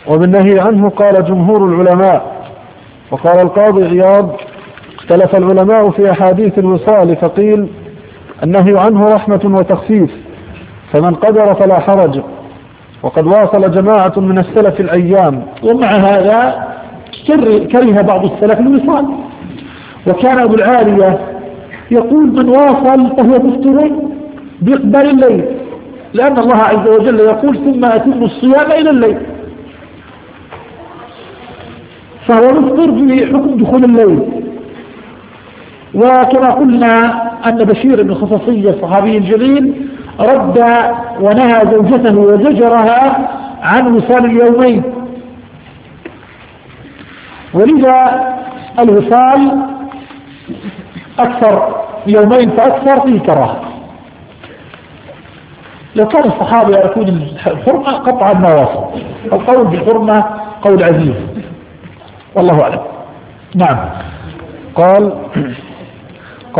وبالنهي عنه قال جمهور العلماء. وقال القاضي عياض: اختلف العلماء في أحاديث الوصال، فقيل النهي عنه رحمة وتخفيف، فمن قدر فلا حرج، وقد واصل جماعة من السلف الأيام. ومع هذا كره بعض السلف الوصال، وكان أبو العالية يقول: من واصل فهو مفطر بإقبال الليل، لأن الله عز وجل يقول: ثم أتم الصيام إلى الليل، فهو مفطر بحكم دخول الليل. وكما قلنا أن بشير بن خصاصية الصحابي الجليل رد ونهى زوجته وزجرها عن وصال اليومين، ولذا الوصال أكثر يومين فأكثر فيه كراهة. لو كان الصحابة يعرفون الحرمة قطعا ما وصل. القول بالحرمة قول عزيز، والله أعلم. نعم. قال: